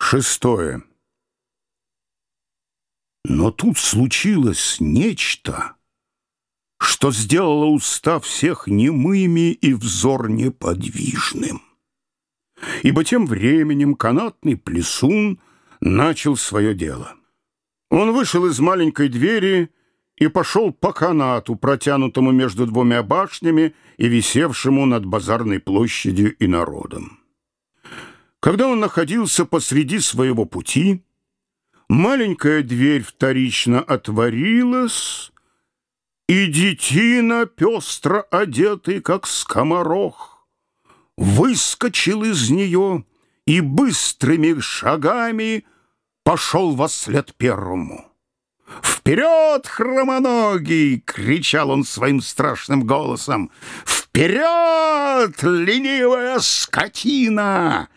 Шестое. Но тут случилось нечто, что сделало уста всех немыми и взор неподвижным. Ибо тем временем канатный плясун начал свое дело. Он вышел из маленькой двери и пошел по канату, протянутому между двумя башнями и висевшему над базарной площадью и народом. Когда он находился посреди своего пути, маленькая дверь вторично отворилась, и детина, пестро одетый, как скоморох, выскочил из нее и быстрыми шагами пошел вослед первому. «Вперед, хромоногий!» — кричал он своим страшным голосом. «Вперед, ленивая скотина!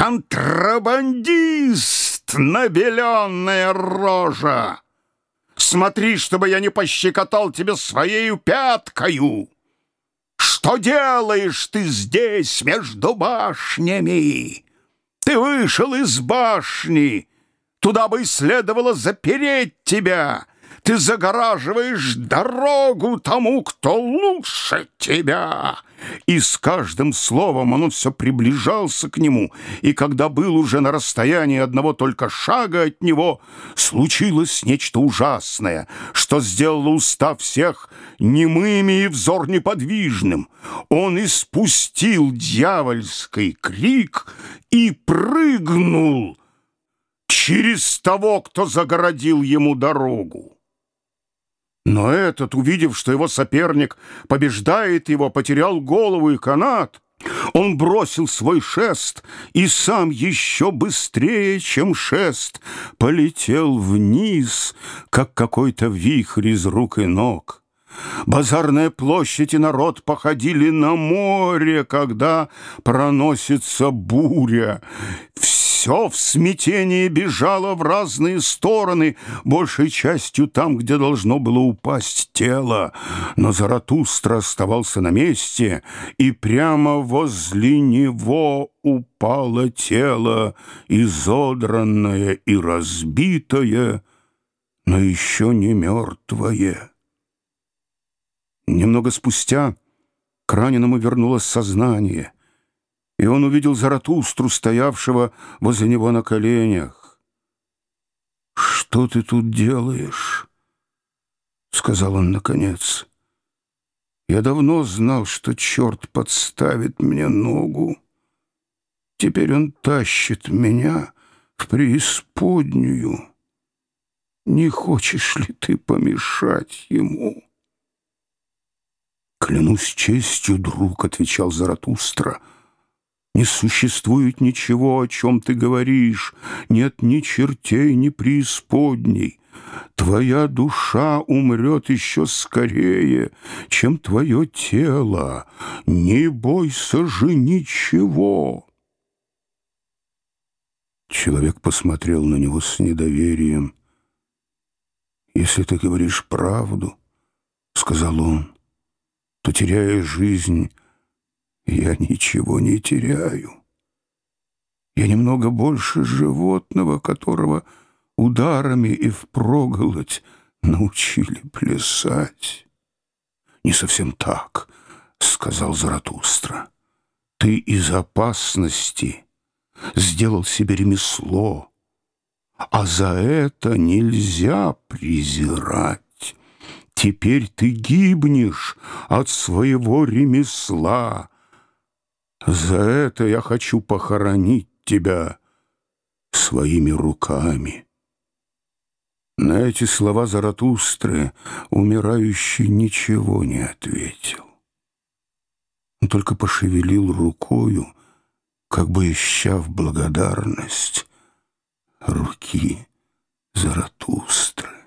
Контрабандист, набеленная рожа! Смотри, чтобы я не пощекотал тебя своею пяткою! Что делаешь ты здесь, между башнями? Ты вышел из башни! Туда бы и следовало запереть тебя. Ты загораживаешь дорогу тому, кто лучше тебя». И с каждым словом он все приближался к нему, и когда был уже на расстоянии одного только шага от него, случилось нечто ужасное, что сделало уста всех немыми и взор неподвижным. Он испустил дьявольский крик и прыгнул через того, кто загородил ему дорогу. Но этот, увидев, что его соперник побеждает его, потерял голову и канат. Он бросил свой шест и сам еще быстрее, чем шест, полетел вниз, как какой-то вихрь из рук и ног. Базарная площадь и народ походили на море, когда проносится буря. Все в смятении бежало в разные стороны, большей частью там, где должно было упасть тело. Но Заратустра оставался на месте, и прямо возле него упало тело, изодранное и разбитое, но еще не мертвое. Немного спустя к раненому вернулось сознание, и он увидел Заратустру, стоявшего возле него на коленях. «Что ты тут делаешь?» — сказал он наконец. «Я давно знал, что черт подставит мне ногу. Теперь он тащит меня в преисподнюю. Не хочешь ли ты помешать ему?» «Клянусь честью, друг», — отвечал Заратустра, — «не существует ничего, о чем ты говоришь. Нет ни чертей, ни преисподней. Твоя душа умрет еще скорее, чем твое тело. Не бойся же ничего». Человек посмотрел на него с недоверием. «Если ты говоришь правду, — сказал он, — то, теряя жизнь, я ничего не теряю. Я немного больше животного, которого ударами и впроголодь научили плясать». «Не совсем так, — сказал Заратустра. Ты из опасности сделал себе ремесло, а за это нельзя презирать. Теперь ты гибнешь от своего ремесла. За это я хочу похоронить тебя своими руками». На эти слова Заратустры умирающий ничего не ответил. Он только пошевелил рукою, как бы ища в благодарность руки Заратустры.